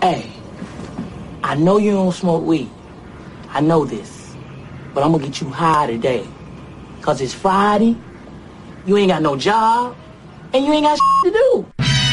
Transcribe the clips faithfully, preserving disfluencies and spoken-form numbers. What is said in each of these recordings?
Hey, I know you don't smoke weed. I know this. But I'm gonna get you high today. Cause it's Friday, you ain't got no job, and you ain't got shit to do.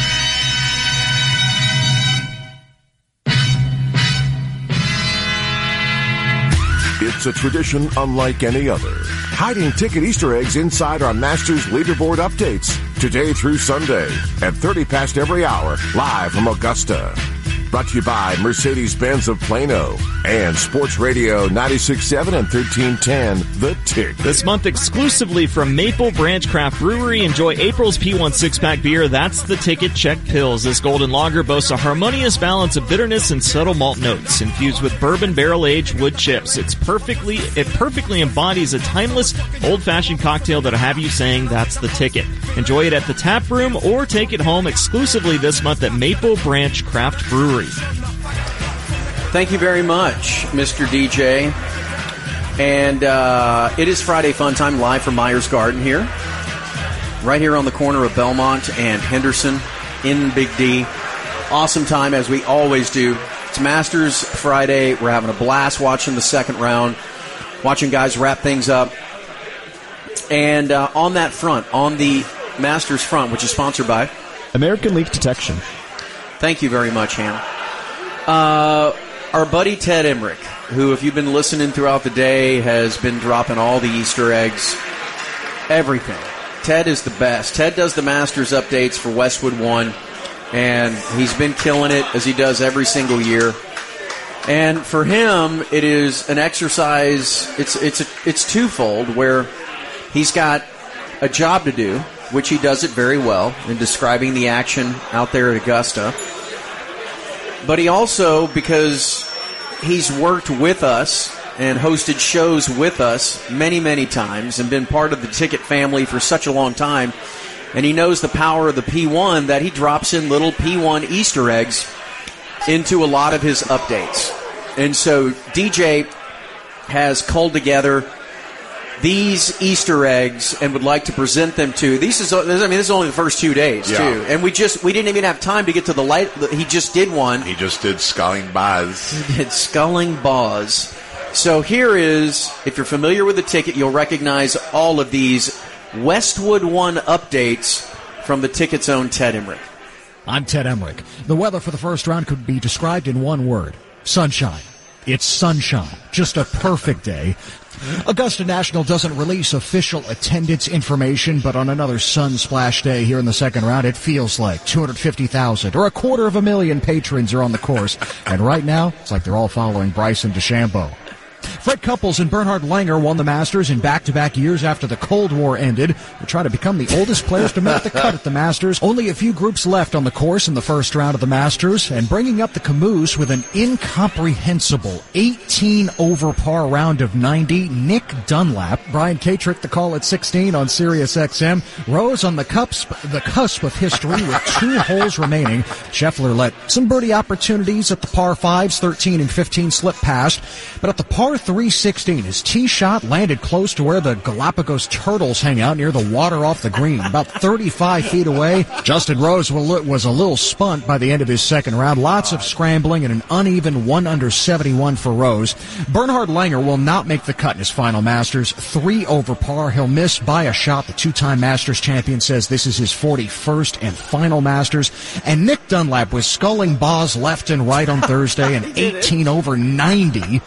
It's a tradition unlike any other. Hiding ticket Easter eggs inside our Masters leaderboard updates. Today through Sunday at thirty past every hour, live from Augusta. Brought to you by Mercedes-Benz of Plano and Sports Radio ninety-six point seven and thirteen ten, The Tick. This month exclusively from Maple Branch Craft Brewery. Enjoy April's P one six-pack beer. That's the Ticket. Check Pills. This golden lager boasts a harmonious balance of bitterness and subtle malt notes infused with bourbon barrel-aged wood chips. It's perfectly, it perfectly embodies a timeless, old-fashioned cocktail that'll have you saying that's the Ticket. Enjoy it at the tap room or take it home exclusively this month at Maple Branch Craft Brewery. Thank you very much, Mister D J. And uh, it is Friday Fun Time live from Myers Garden here. Right here on the corner of Belmont and Henderson in Big D. Awesome time, as we always do. It's Masters Friday. We're having a blast watching the second round, watching guys wrap things up. And uh, on that front, on the Masters front, which is sponsored by American Leak Detection. Thank you very much, Hannah. Uh, our buddy Ted Emmerich, who, if you've been listening throughout the day, has been dropping all the Easter eggs, everything. Ted is the best. Ted does the Masters updates for Westwood One, and he's been killing it, as he does every single year. And for him, it is an exercise, it's it's a, it's twofold, where he's got a job to do, which he does it very well in describing the action out there at Augusta. But he also, because he's worked with us and hosted shows with us many, many times and been part of the Ticket family for such a long time, and he knows the power of the P one, that he drops in little P one Easter eggs into a lot of his updates. And so D J has culled together these Easter eggs and would like to present them to these is I mean this is only the first two days yeah. too, and we just we didn't even have time to get to the light. He just did one. He just did Sculling Boz. He did Sculling Boz. So here is, if you're familiar with the Ticket, you'll recognize all of these Westwood One updates from the Ticket's own Ted Emmerich. I'm Ted Emmerich. The weather for the first round could be described in one word: sunshine. It's sunshine. Just a perfect day. Augusta National doesn't release official attendance information, but on another sun splash day here in the second round, it feels like two hundred fifty thousand or a quarter of a million patrons are on the course. And right now, it's like they're all following Bryson DeChambeau. Fred Couples and Bernhard Langer won the Masters in back-to-back years after the Cold War ended. They're trying to become the oldest players to make the cut at the Masters. Only a few groups left on the course in the first round of the Masters, and bringing up the camoose with an incomprehensible eighteen over par round of ninety, Nick Dunlap. Brian Katrick the call at sixteen on Sirius X M. Rose on the cusp, the cusp of history with two holes remaining. Scheffler let some birdie opportunities at the par fives, thirteen and fifteen slip past, but at the par three sixteen, his tee shot landed close to where the Galapagos turtles hang out near the water off the green, about thirty-five feet away. Justin Rose was a little spunt by the end of his second round. Lots of scrambling and an uneven one under seventy-one for Rose. Bernhard Langer will not make the cut in his final Masters. Three over par. He'll miss by a shot. The two-time Masters champion says this is his forty-first and final Masters. And Nick Dunlap was sculling Boz left and right on Thursday, an eighteen over ninety.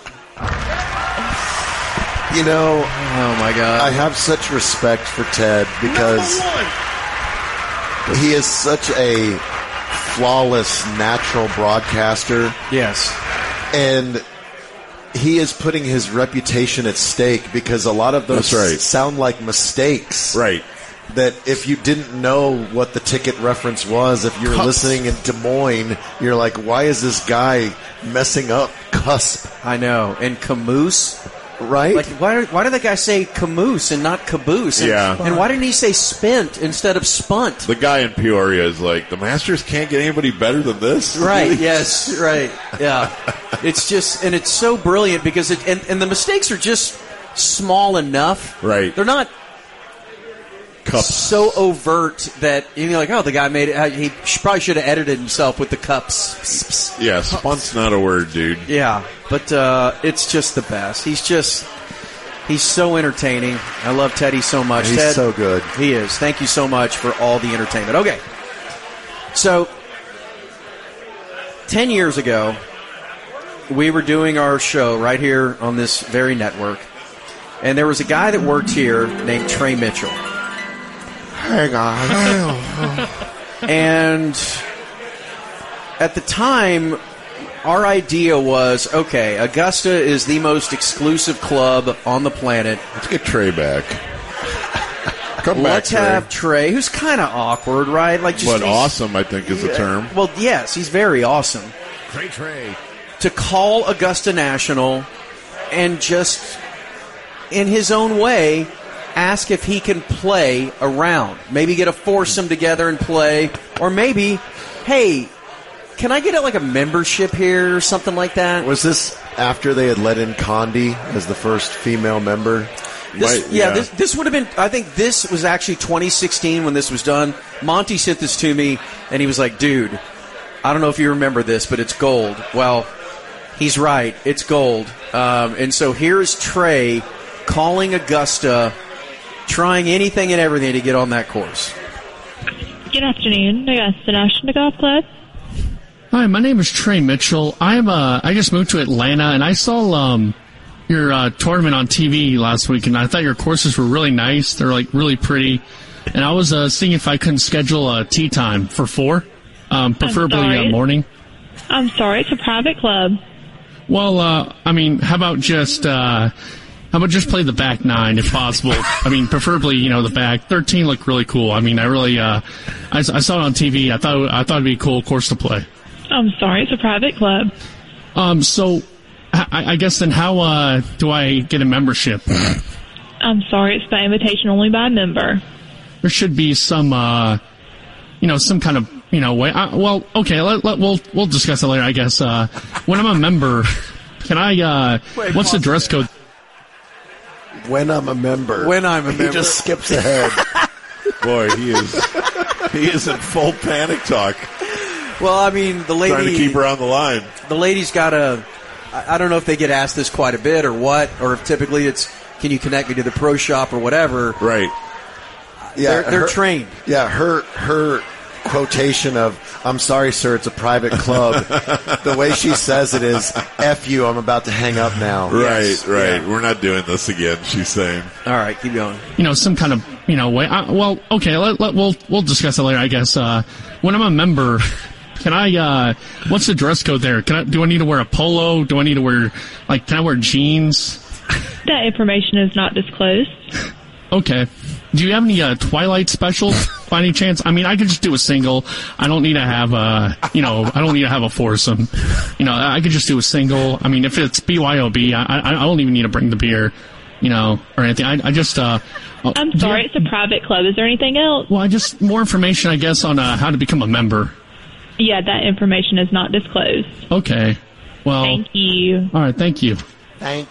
You know, oh my God, I have such respect for Ted because he is such a flawless, natural broadcaster. Yes. And he is putting his reputation at stake because a lot of those right. sound like mistakes. Right. That if you didn't know what the Ticket reference was, if you're Cusp. listening in Des Moines, you're like, why is this guy messing up cusp? I know. And camoose. Right? Like, why, why did the guy say camoose and not caboose? And, Yeah. and why didn't he say spent instead of spunt? The guy in Peoria is like, the Masters can't get anybody better than this? Right, yes, right, yeah. It's just, and it's so brilliant because it, and, and the mistakes are just small enough. Right. They're not cups. so overt that you're like, oh, the guy made it. He probably should have edited himself with the cups. Yeah, spunt's not a word, dude. Yeah, but uh, it's just the best. He's just, he's so entertaining. I love Teddy so much. He's Ted, so good. He is. Thank you so much for all the entertainment. Okay, so ten years ago, we were doing our show right here on this very network, and there was a guy that worked here named Trey Mitchell. Hang on. And at the time, our idea was, okay, Augusta is the most exclusive club on the planet. Let's get Trey back. Come Let's back, Trey. have Trey, who's kind of awkward, right? Like, just But he's- awesome, I think, is the term. Well, yes, he's very awesome. Trey Trey. To call Augusta National and just, in his own way, ask if he can play around. Maybe get a foursome together and play. Or maybe, hey, can I get a, like a membership here or something like that? Was this after they had let in Condi as the first female member? This, Might- yeah, yeah. This, this would have been, I think this was actually twenty sixteen when this was done. Monty sent this to me, and he was like, dude, I don't know if you remember this, but it's gold. Well, he's right. It's gold. Um, and so here's Trey calling Augusta, trying anything and everything to get on that course. Good afternoon, Augusta National Golf Club. Hi, my name is Trey Mitchell. I'm uh, I just moved to Atlanta, and I saw um, your uh, tournament on T V last week, and I thought your courses were really nice. They're like really pretty, and I was uh, seeing if I couldn't schedule a tee time for four, um, preferably sorry. uh, morning. I'm sorry, it's a private club. Well, uh, I mean, how about just uh, how about just play the back nine if possible? I mean, preferably, you know, the back thirteen looked really cool. I mean, I really uh, I, I saw it on T V. I thought I thought it'd be a cool course to play. I'm sorry, it's a private club. Um, so, I, I guess then how, uh, do I get a membership? I'm sorry, it's by invitation only by a member. There should be some, uh, you know, some kind of, you know, way. I, well, okay, let, let, we'll, we'll discuss it later, I guess. Uh, when I'm a member, can I, uh, Wait, what's the pause dress there. code? When I'm a member. When I'm a member. He just skips ahead. Boy, he is he is in full panic talk. Well, I mean, the lady... Trying to keep her on the line. The lady's got a... I I don't know if they get asked this quite a bit or what, or if typically it's, can you connect me to the pro shop or whatever. Right. They're, they're her- trained. Yeah, her her quotation of "I'm sorry, sir, it's a private club." The way she says it is "F you, I'm about to hang up now." Right, Yes, right. yeah. We're not doing this again, she's saying. All right, keep going. You know, some kind of, you know, way. I, well, okay, let, let, we'll, we'll discuss it later, I guess. Uh, when I'm a member, can I, uh, what's the dress code there? Can I, do I need to wear a polo? Do I need to wear, like, can I wear jeans? That information is not disclosed. Okay. Do you have any uh, Twilight specials by any chance? I mean, I could just do a single. I don't need to have a, you know, I don't need to have a foursome. You know, I could just do a single. I mean, if it's B Y O B, I, I, I don't even need to bring the beer, you know, or anything. I, I just, uh... I'm do sorry, you- it's a private club. Is there anything else? Well, I just, more information, I guess, on uh, how to become a member. Yeah, that information is not disclosed. Okay. Well... Thank you. All right, thank you. Thank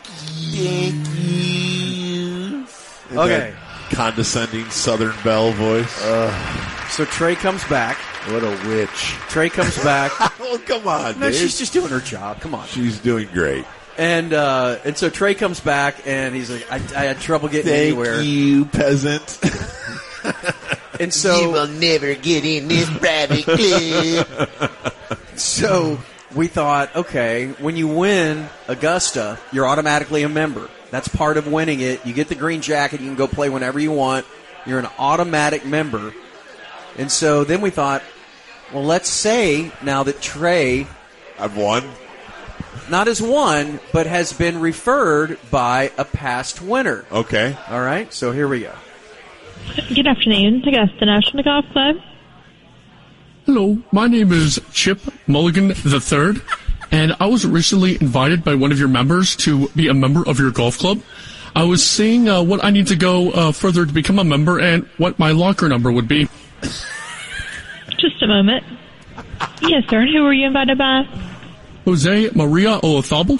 you. Okay. Condescending Southern Belle voice. So Trey comes back. What a witch. Trey comes back. Oh, come on, No, Dave. she's just doing her job. Come on. She's doing great. And uh, and so Trey comes back, and he's like, I, I had trouble getting Thank anywhere. you, peasant. And so, never get in this private club. so we thought, okay, when you win Augusta, you're automatically a member. That's part of winning it. You get the green jacket. You can go play whenever you want. You're an automatic member. And so then we thought, well, let's say now that Trey, I've won. not as one, but has been referred by a past winner. Okay. All right, so here we go. Good afternoon, Augusta National Golf Club. Hello, my name is Chip Mulligan the Third, and I was recently invited by one of your members to be a member of your golf club. I was seeing uh, what I need to go uh, further to become a member and what my locker number would be. Just a moment. Yes, sir. And who were you invited by? Jose Maria Olazabal.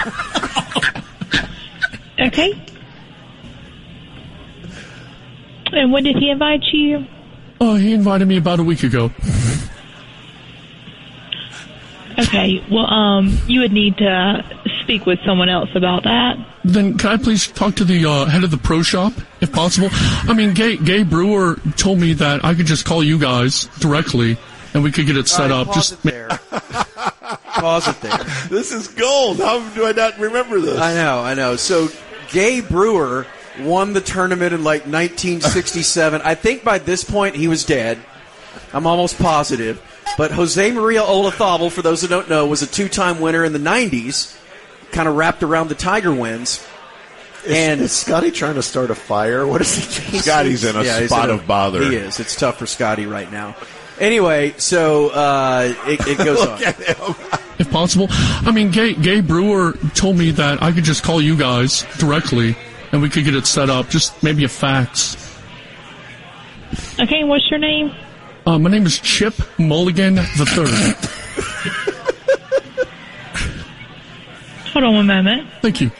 Okay. And when did he invite you? Oh, he invited me about a week ago. Okay, well, um, you would need to speak with someone else about that. Then can I please talk to the uh, head of the pro shop, if possible? I mean, Gay, Gay Brewer told me that I could just call you guys directly, and we could get it set All right, up. pause Just it there. Pause it there. This is gold. How do I not remember this? I know, I know. So, Gay Brewer won the tournament in like nineteen sixty-seven. I think by this point he was dead. I'm almost positive. But Jose Maria Olazabal, for those who don't know, was a two-time winner in the nineties, kind of wrapped around the Tiger wins. Is, and is Scotty trying to start a fire? What is he? Scotty's in a yeah, spot in a, of bother. He is. It's tough for Scotty right now. Anyway, so uh, it, it goes on. if possible. I mean, Gay, Gay Brewer told me that I could just call you guys directly, and we could get it set up. Just maybe a fax. Okay, what's your name? Uh, my name is Chip Mulligan the Third. Hold on one moment. Thank you.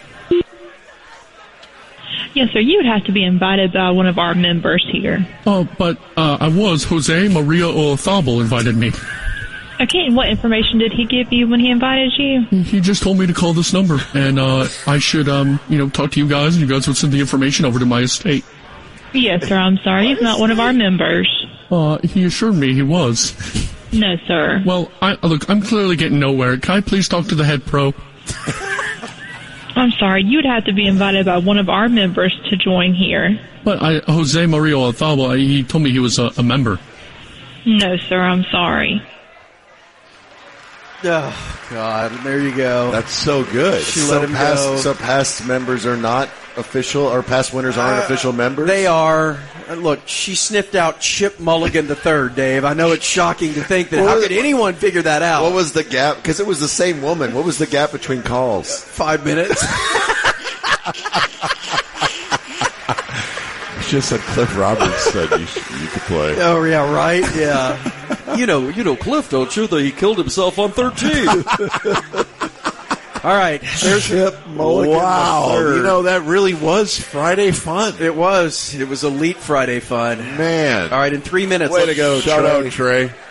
Yes, sir. You would have to be invited by one of our members here. Oh, but uh, I was. Jose Maria Olazabal invited me. Okay, and what information did he give you when he invited you? He just told me to call this number, and uh, I should, um, you know, talk to you guys, and you guys would send the information over to my estate. Yes, sir. I'm sorry. He's not one of our members. Uh, he assured me he was. No, sir. Well, I, look, I'm clearly getting nowhere. Can I please talk to the head pro? I'm sorry. You'd have to be invited by one of our members to join here. But I, Jose Maria Olazabal, he told me he was a, a member. No, sir. I'm sorry. Oh, God. There you go. That's so good. She so let him past, go. So past members are not official, or past winners aren't Uh, official members? They are. Uh, Look, she sniffed out Chip Mulligan the Third, Dave. I know it's shocking to think that. What How was- could anyone figure that out? What was the gap? Because it was the same woman. What was the gap between calls? Five minutes. Just said Cliff Roberts said you, you could play. Oh, yeah, right? Yeah. you know, you know Cliff, don't you? That he killed himself on thirteen. All right. There's Chip Mulligan. Wow. the third. You know, that really was Friday fun. It was. It was elite Friday fun. Man. All right, in three minutes. Way let's- to go, Shout Trey. out, Trey.